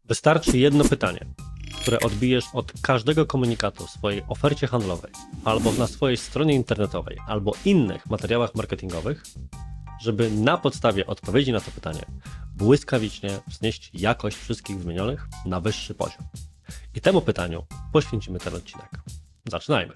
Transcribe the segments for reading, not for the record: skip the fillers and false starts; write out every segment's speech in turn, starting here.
Wystarczy jedno pytanie, które odbijesz od każdego komunikatu w swojej ofercie handlowej, albo na swojej stronie internetowej, albo innych materiałach marketingowych, żeby na podstawie odpowiedzi na to pytanie błyskawicznie wznieść jakość wszystkich wymienionych na wyższy poziom. I temu pytaniu poświęcimy ten odcinek. Zaczynajmy.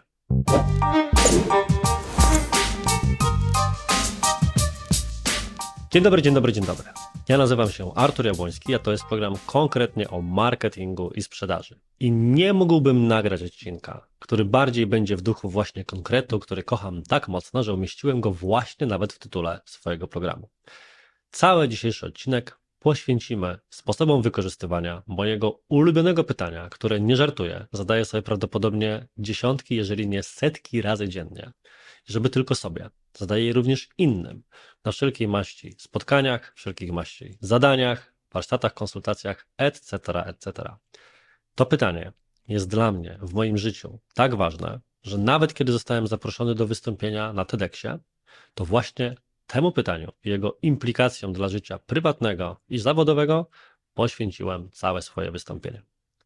Dzień dobry, dzień dobry, dzień dobry. Ja nazywam się Artur Jabłoński, a to jest program konkretnie o marketingu i sprzedaży. I nie mógłbym nagrać odcinka, który bardziej będzie w duchu właśnie konkretu, który kocham tak mocno, że umieściłem go właśnie nawet w tytule swojego programu. Cały dzisiejszy odcinek poświęcimy sposobom wykorzystywania mojego ulubionego pytania, które nie żartuję, zadaję sobie prawdopodobnie dziesiątki, jeżeli nie setki razy dziennie, żeby tylko sobie, zadaję je również innym, na wszelkiej maści spotkaniach, wszelkich maści zadaniach, warsztatach, konsultacjach, etc., etc. To pytanie jest dla mnie w moim życiu tak ważne, że nawet kiedy zostałem zaproszony do wystąpienia na TEDxie, to właśnie temu pytaniu i jego implikacjom dla życia prywatnego i zawodowego poświęciłem całe swoje wystąpienie.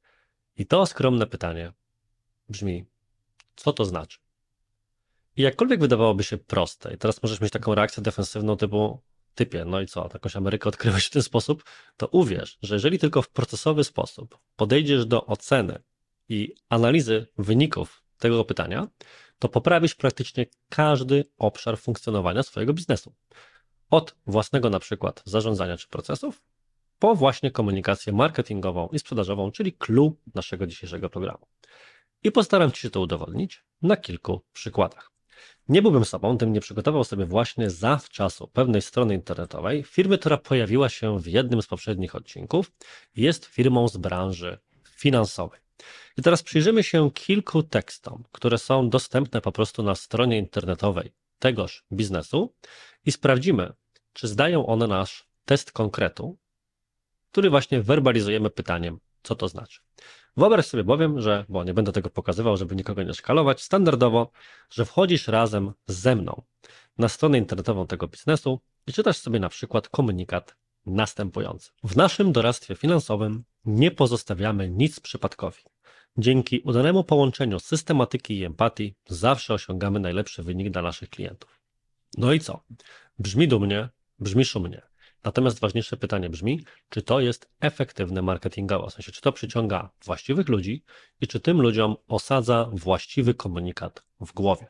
I to skromne pytanie brzmi, co to znaczy? I jakkolwiek wydawałoby się proste, i teraz możesz mieć taką reakcję defensywną typu, typie, no i co, jakąś Amerykę odkryłeś w ten sposób, to uwierz, że jeżeli tylko w procesowy sposób podejdziesz do oceny i analizy wyników tego pytania, to poprawisz praktycznie każdy obszar funkcjonowania swojego biznesu. Od własnego na przykład zarządzania czy procesów, po właśnie komunikację marketingową i sprzedażową, czyli clue naszego dzisiejszego programu. I postaram Ci się to udowodnić na kilku przykładach. Nie byłbym sobą, gdybym nie przygotował sobie właśnie zawczasu pewnej strony internetowej, firmy, która pojawiła się w jednym z poprzednich odcinków, jest firmą z branży finansowej. I teraz przyjrzymy się kilku tekstom, które są dostępne po prostu na stronie internetowej tegoż biznesu i sprawdzimy, czy zdają one nasz test konkretu, który właśnie werbalizujemy pytaniem, co to znaczy. Wyobraź sobie bowiem, że, bo nie będę tego pokazywał, żeby nikogo nie szkalować, standardowo, że wchodzisz razem ze mną na stronę internetową tego biznesu i czytasz sobie na przykład komunikat następujący. W naszym doradztwie finansowym nie pozostawiamy nic przypadkowi. Dzięki udanemu połączeniu systematyki i empatii zawsze osiągamy najlepszy wynik dla naszych klientów. No i co? Brzmi dumnie, brzmi szumnie. Natomiast ważniejsze pytanie brzmi, czy to jest efektywne marketingowo, w sensie czy to przyciąga właściwych ludzi i czy tym ludziom osadza właściwy komunikat w głowie.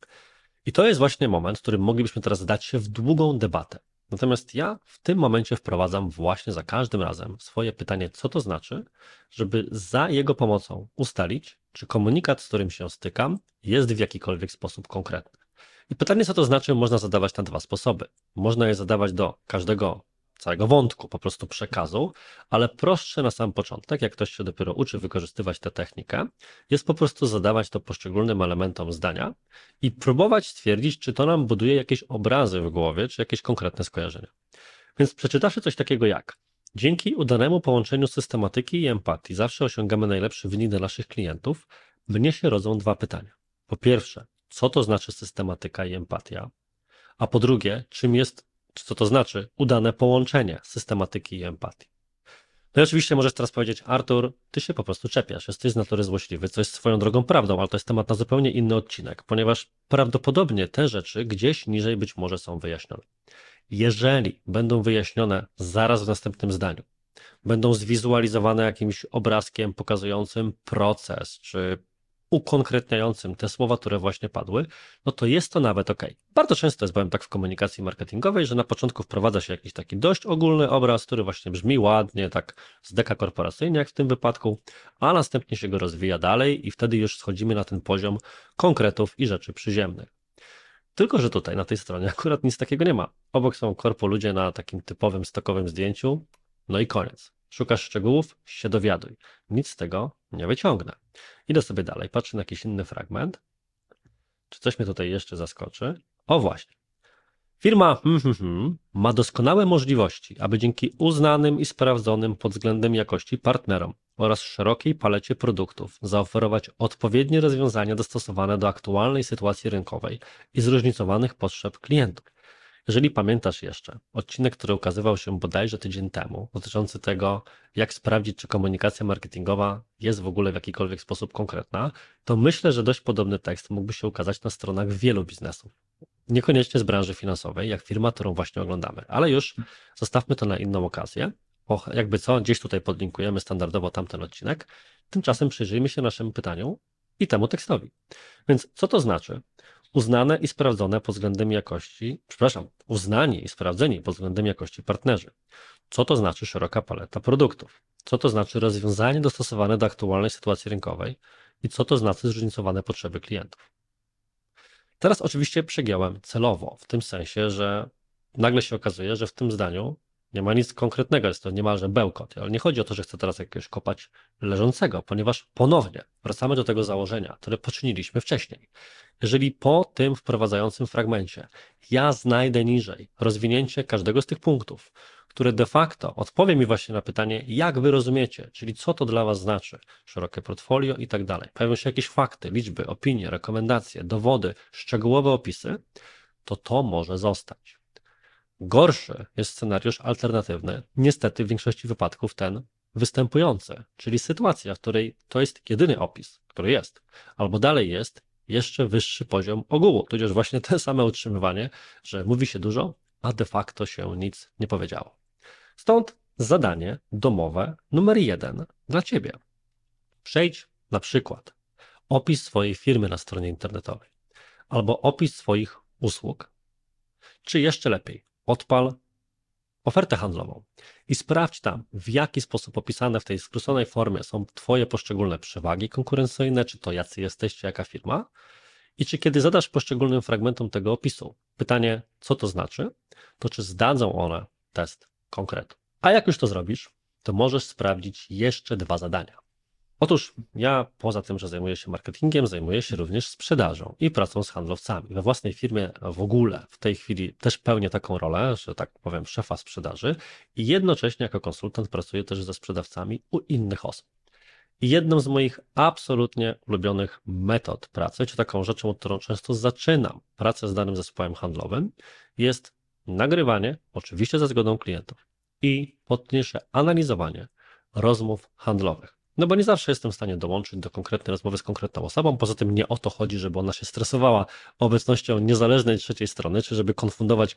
I to jest właśnie moment, w którym moglibyśmy teraz zdać się w długą debatę. Natomiast ja w tym momencie wprowadzam właśnie za każdym razem swoje pytanie, co to znaczy, żeby za jego pomocą ustalić, czy komunikat, z którym się stykam, jest w jakikolwiek sposób konkretny. I pytanie, co to znaczy, można zadawać na dwa sposoby. Można je zadawać do każdego całego wątku, po prostu przekazu, ale prostsze na sam początek, jak ktoś się dopiero uczy wykorzystywać tę technikę, jest po prostu zadawać to poszczególnym elementom zdania i próbować stwierdzić, czy to nam buduje jakieś obrazy w głowie, czy jakieś konkretne skojarzenia. Więc przeczytawszy coś takiego jak: dzięki udanemu połączeniu systematyki i empatii zawsze osiągamy najlepszy wynik dla naszych klientów, mnie się rodzą dwa pytania. Po pierwsze, co to znaczy systematyka i empatia? A po drugie, co to znaczy udane połączenie systematyki i empatii? No i oczywiście możesz teraz powiedzieć, Artur, ty się po prostu czepiasz, jesteś z natury złośliwy, co jest swoją drogą prawdą, ale to jest temat na zupełnie inny odcinek, ponieważ prawdopodobnie te rzeczy gdzieś niżej być może są wyjaśnione. Jeżeli będą wyjaśnione zaraz w następnym zdaniu, będą zwizualizowane jakimś obrazkiem pokazującym proces, czy ukonkretniającym te słowa, które właśnie padły, no to jest to nawet ok. Bardzo często jest bowiem tak w komunikacji marketingowej, że na początku wprowadza się jakiś taki dość ogólny obraz, który właśnie brzmi ładnie, tak z deka korporacyjnie jak w tym wypadku, a następnie się go rozwija dalej i wtedy już schodzimy na ten poziom konkretów i rzeczy przyziemnych. Tylko że tutaj na tej stronie akurat nic takiego nie ma. Obok są korpo ludzie na takim typowym stokowym zdjęciu, no i koniec. Szukasz szczegółów, się dowiaduj. Nic z tego nie wyciągnę. Idę sobie dalej, patrzę na jakiś inny fragment. Czy coś mnie tutaj jeszcze zaskoczy? O właśnie. Firma ma doskonałe możliwości, aby dzięki uznanym i sprawdzonym pod względem jakości partnerom oraz szerokiej palecie produktów zaoferować odpowiednie rozwiązania dostosowane do aktualnej sytuacji rynkowej i zróżnicowanych potrzeb klientów. Jeżeli pamiętasz jeszcze odcinek, który ukazywał się bodajże tydzień temu, dotyczący tego, jak sprawdzić, czy komunikacja marketingowa jest w ogóle w jakikolwiek sposób konkretna, to myślę, że dość podobny tekst mógłby się ukazać na stronach wielu biznesów. Niekoniecznie z branży finansowej, jak firma, którą właśnie oglądamy, ale już zostawmy to na inną okazję. Jakby co, gdzieś tutaj podlinkujemy standardowo tamten odcinek. Tymczasem przyjrzyjmy się naszemu pytaniu i temu tekstowi. Więc co to znaczy? Uznane i sprawdzone pod względem jakości, uznani i sprawdzeni pod względem jakości partnerzy. Co to znaczy szeroka paleta produktów? Co to znaczy rozwiązanie dostosowane do aktualnej sytuacji rynkowej? I co to znaczy zróżnicowane potrzeby klientów? Teraz oczywiście przegiąłem celowo, w tym sensie, że nagle się okazuje, że w tym zdaniu nie ma nic konkretnego, jest to niemalże bełkot, ale nie chodzi o to, że chcę teraz jakiegoś kopać leżącego, ponieważ ponownie wracamy do tego założenia, które poczyniliśmy wcześniej. Jeżeli po tym wprowadzającym fragmencie ja znajdę niżej rozwinięcie każdego z tych punktów, które de facto odpowie mi właśnie na pytanie, jak wy rozumiecie, czyli co to dla was znaczy, szerokie portfolio i tak dalej. Pojawią się jakieś fakty, liczby, opinie, rekomendacje, dowody, szczegółowe opisy, to może zostać. Gorszy jest scenariusz alternatywny, niestety w większości wypadków ten występujący, czyli sytuacja, w której to jest jedyny opis, który jest, albo dalej jest jeszcze wyższy poziom ogółu, tudzież właśnie te same utrzymywanie, że mówi się dużo, a de facto się nic nie powiedziało. Stąd zadanie domowe numer 1 dla Ciebie. Przejdź na przykład opis swojej firmy na stronie internetowej albo opis swoich usług, czy jeszcze lepiej, odpal ofertę handlową i sprawdź tam, w jaki sposób opisane w tej skróconej formie są Twoje poszczególne przewagi konkurencyjne, czy to jacy jesteście, jaka firma i czy kiedy zadasz poszczególnym fragmentom tego opisu pytanie, co to znaczy, to czy zdadzą one test konkretu. A jak już to zrobisz, to możesz sprawdzić jeszcze 2 zadania. Otóż ja poza tym, że zajmuję się marketingiem, zajmuję się również sprzedażą i pracą z handlowcami. We własnej firmie w ogóle w tej chwili też pełnię taką rolę, że tak powiem, szefa sprzedaży i jednocześnie jako konsultant pracuję też ze sprzedawcami u innych osób. I jedną z moich absolutnie ulubionych metod pracy, czy taką rzeczą, od którą często zaczynam pracę z danym zespołem handlowym, jest nagrywanie, oczywiście za zgodą klientów, i późniejsze analizowanie rozmów handlowych. No bo nie zawsze jestem w stanie dołączyć do konkretnej rozmowy z konkretną osobą, poza tym nie o to chodzi, żeby ona się stresowała obecnością niezależnej trzeciej strony, czy żeby konfundować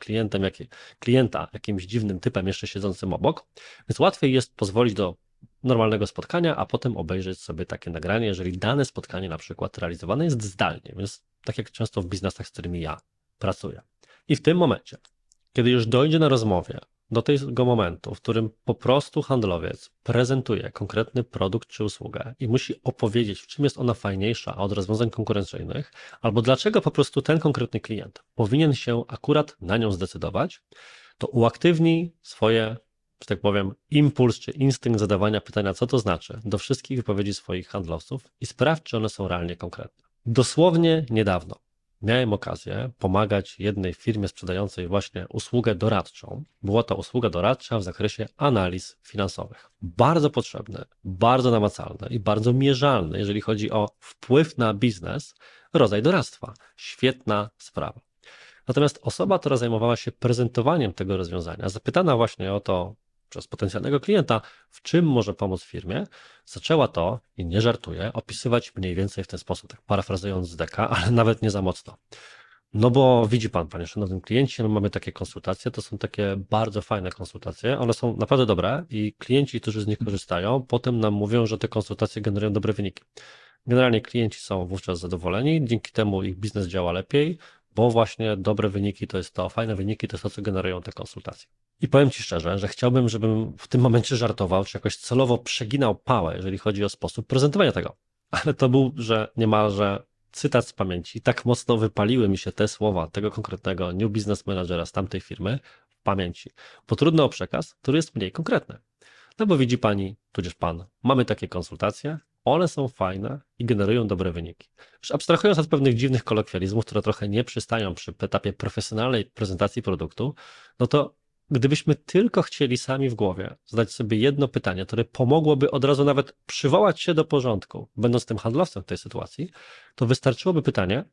klienta jakimś dziwnym typem jeszcze siedzącym obok, więc łatwiej jest pozwolić do normalnego spotkania, a potem obejrzeć sobie takie nagranie, jeżeli dane spotkanie na przykład realizowane jest zdalnie, więc tak jak często w biznesach, z którymi ja pracuję. I w tym momencie, kiedy już dojdzie na rozmowie do tego momentu, w którym po prostu handlowiec prezentuje konkretny produkt czy usługę i musi opowiedzieć, w czym jest ona fajniejsza od rozwiązań konkurencyjnych, albo dlaczego po prostu ten konkretny klient powinien się akurat na nią zdecydować, to uaktywnij swoje, że tak powiem, impuls czy instynkt zadawania pytania, co to znaczy, do wszystkich wypowiedzi swoich handlowców i sprawdź, czy one są realnie konkretne. Dosłownie niedawno miałem okazję pomagać jednej firmie sprzedającej właśnie usługę doradczą. Była to usługa doradcza w zakresie analiz finansowych. Bardzo potrzebny, bardzo namacalny i bardzo mierzalny, jeżeli chodzi o wpływ na biznes, rodzaj doradztwa. Świetna sprawa. Natomiast osoba, która zajmowała się prezentowaniem tego rozwiązania, zapytana właśnie o to przez potencjalnego klienta, w czym może pomóc firmie, zaczęła to, i nie żartuję, opisywać mniej więcej w ten sposób, tak parafrazując z deka, ale nawet nie za mocno. No bo widzi pan, panie szanownym kliencie, my mamy takie konsultacje, to są takie bardzo fajne konsultacje, one są naprawdę dobre i klienci, którzy z nich korzystają, potem nam mówią, że te konsultacje generują dobre wyniki. Generalnie klienci są wówczas zadowoleni, dzięki temu ich biznes działa lepiej, bo właśnie dobre wyniki to jest to, fajne wyniki to jest to, co generują te konsultacje. I powiem Ci szczerze, że chciałbym, żebym w tym momencie żartował, czy jakoś celowo przeginał pałę, jeżeli chodzi o sposób prezentowania tego. Ale to był, że niemalże cytat z pamięci. Tak mocno wypaliły mi się te słowa tego konkretnego New Business Managera z tamtej firmy w pamięci. Bo trudno o przekaz, który jest mniej konkretny. No bo widzi Pani, tudzież Pan, mamy takie konsultacje, one są fajne i generują dobre wyniki. Już abstrahując od pewnych dziwnych kolokwializmów, które trochę nie przystają przy etapie profesjonalnej prezentacji produktu, no to gdybyśmy tylko chcieli sami w głowie zadać sobie jedno pytanie, które pomogłoby od razu nawet przywołać się do porządku, będąc tym handlowcem w tej sytuacji, to wystarczyłoby pytanie,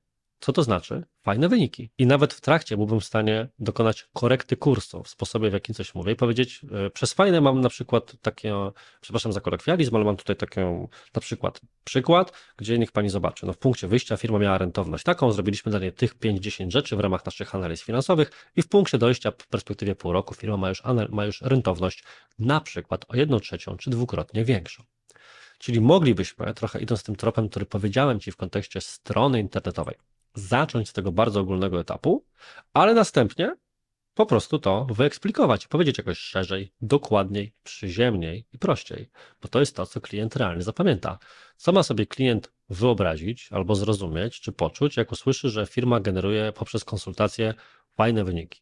Co to znaczy? Fajne wyniki. I nawet w trakcie byłbym w stanie dokonać korekty kursu w sposobie, w jakim coś mówię i powiedzieć, przez fajne mam na przykład takie, przepraszam za kolokwializm, ale mam tutaj taką na przykład, gdzie niech pani zobaczy. No w punkcie wyjścia firma miała rentowność taką, zrobiliśmy dla niej tych 5-10 rzeczy w ramach naszych analiz finansowych i w punkcie dojścia w perspektywie pół roku firma ma już rentowność na przykład o 1/3 czy dwukrotnie większą. Czyli moglibyśmy, trochę idąc tym tropem, który powiedziałem Ci w kontekście strony internetowej, zacząć z tego bardzo ogólnego etapu, ale następnie po prostu to wyeksplikować, powiedzieć jakoś szerzej, dokładniej, przyziemniej i prościej, bo to jest to, co klient realnie zapamięta. Co ma sobie klient wyobrazić albo zrozumieć, czy poczuć, jak usłyszy, że firma generuje poprzez konsultacje fajne wyniki.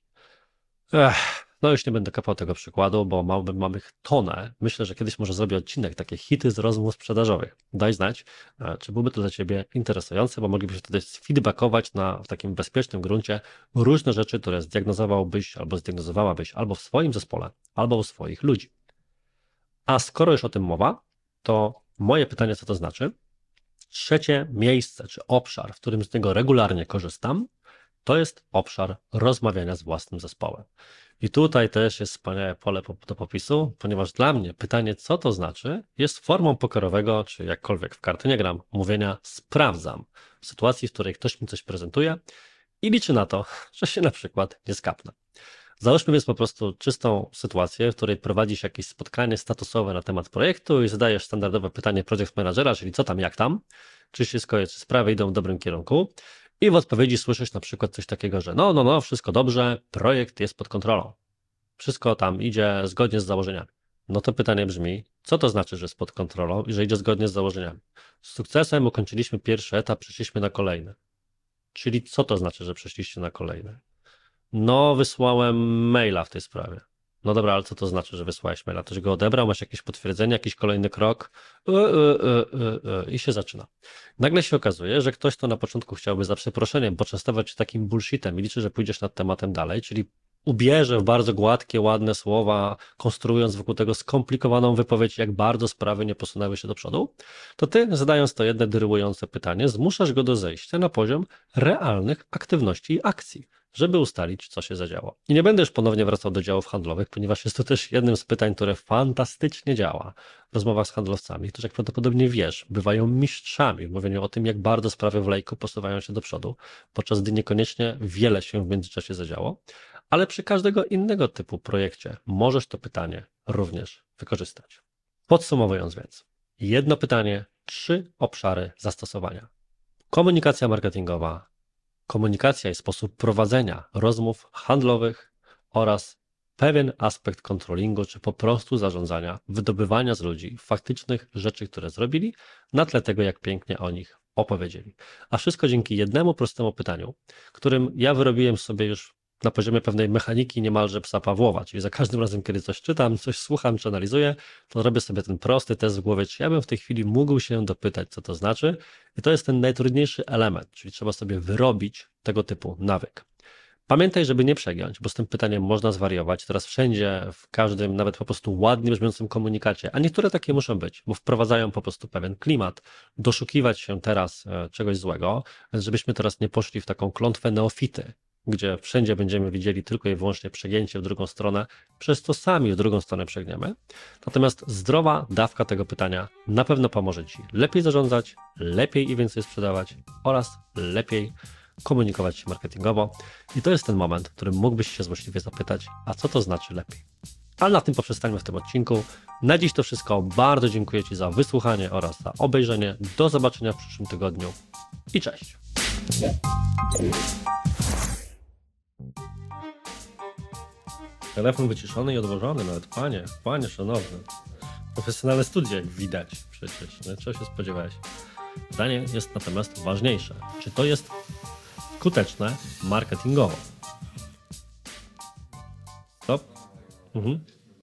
No już nie będę kapał tego przykładu, bo mamy ich tonę. Myślę, że kiedyś może zrobię odcinek, takie hity z rozmów sprzedażowych. Daj znać, czy byłby to dla Ciebie interesujące, bo moglibyśmy wtedy sfeedbackować w takim bezpiecznym gruncie różne rzeczy, które zdiagnozowałbyś albo zdiagnozowałabyś albo w swoim zespole, albo u swoich ludzi. A skoro już o tym mowa, to moje pytanie, co to znaczy? Trzecie miejsce czy obszar, w którym z niego regularnie korzystam, to jest obszar rozmawiania z własnym zespołem. I tutaj też jest wspaniałe pole do popisu, ponieważ dla mnie pytanie, co to znaczy, jest formą pokerowego, czy jakkolwiek w karty nie gram, mówienia sprawdzam w sytuacji, w której ktoś mi coś prezentuje i liczy na to, że się na przykład nie skapnę. Załóżmy więc po prostu czystą sytuację, w której prowadzisz jakieś spotkanie statusowe na temat projektu i zadajesz standardowe pytanie project managera, czyli co tam, jak tam, czy wszystko jest, czy sprawy idą w dobrym kierunku. I w odpowiedzi słyszysz na przykład coś takiego, że no, wszystko dobrze, projekt jest pod kontrolą. Wszystko tam idzie zgodnie z założeniami. No to pytanie brzmi, co to znaczy, że jest pod kontrolą i że idzie zgodnie z założeniami? Z sukcesem ukończyliśmy pierwszy etap, przeszliśmy na kolejny. Czyli co to znaczy, że przeszliście na kolejny? No, wysłałem maila w tej sprawie. No dobra, ale co to znaczy, że wysłałeś maila? Ktoś go odebrał, masz jakieś potwierdzenie, jakiś kolejny krok i się zaczyna. Nagle się okazuje, że ktoś, kto na początku chciałby za przeproszeniem poczęstować się takim bullshitem i liczy, że pójdziesz nad tematem dalej, czyli ubierze w bardzo gładkie, ładne słowa, konstruując wokół tego skomplikowaną wypowiedź, jak bardzo sprawy nie posunęły się do przodu, to ty, zadając to jedno dyryłujące pytanie, zmuszasz go do zejścia na poziom realnych aktywności i akcji, żeby ustalić, co się zadziało. I nie będę już ponownie wracał do działów handlowych, ponieważ jest to też jednym z pytań, które fantastycznie działa w rozmowach z handlowcami, którzy, jak prawdopodobnie wiesz, bywają mistrzami w mówieniu o tym, jak bardzo sprawy w lejku posuwają się do przodu, podczas gdy niekoniecznie wiele się w międzyczasie zadziało, ale przy każdego innego typu projekcie możesz to pytanie również wykorzystać. Podsumowując więc, jedno pytanie, 3 obszary zastosowania. Komunikacja marketingowa, komunikacja i sposób prowadzenia rozmów handlowych oraz pewien aspekt controllingu, czy po prostu zarządzania, wydobywania z ludzi faktycznych rzeczy, które zrobili, na tle tego, jak pięknie o nich opowiedzieli. A wszystko dzięki jednemu prostemu pytaniu, którym ja wyrobiłem sobie już na poziomie pewnej mechaniki niemalże psa Pawłowa, czyli za każdym razem, kiedy coś czytam, coś słucham, czy analizuję, to robię sobie ten prosty test w głowie, czy ja bym w tej chwili mógł się dopytać, co to znaczy. I to jest ten najtrudniejszy element, czyli trzeba sobie wyrobić tego typu nawyk. Pamiętaj, żeby nie przegiąć, bo z tym pytaniem można zwariować. Teraz wszędzie, w każdym, nawet po prostu ładnie brzmiącym komunikacie, a niektóre takie muszą być, bo wprowadzają po prostu pewien klimat, doszukiwać się teraz czegoś złego, więc żebyśmy teraz nie poszli w taką klątwę neofity, gdzie wszędzie będziemy widzieli tylko i wyłącznie przegięcie w drugą stronę, przez to sami w drugą stronę przegniemy. Natomiast zdrowa dawka tego pytania na pewno pomoże Ci lepiej zarządzać, lepiej i więcej sprzedawać oraz lepiej komunikować się marketingowo. I to jest ten moment, w którym mógłbyś się złośliwie zapytać, a co to znaczy lepiej? Ale na tym poprzestańmy w tym odcinku. Na dziś to wszystko. Bardzo dziękuję Ci za wysłuchanie oraz za obejrzenie. Do zobaczenia w przyszłym tygodniu i cześć! Telefon wyciszony i odłożony nawet, panie szanowny. Profesjonalne studia, jak widać przecież. No, czego się spodziewałeś? Pytanie jest natomiast ważniejsze. Czy to jest skuteczne marketingowo? Stop.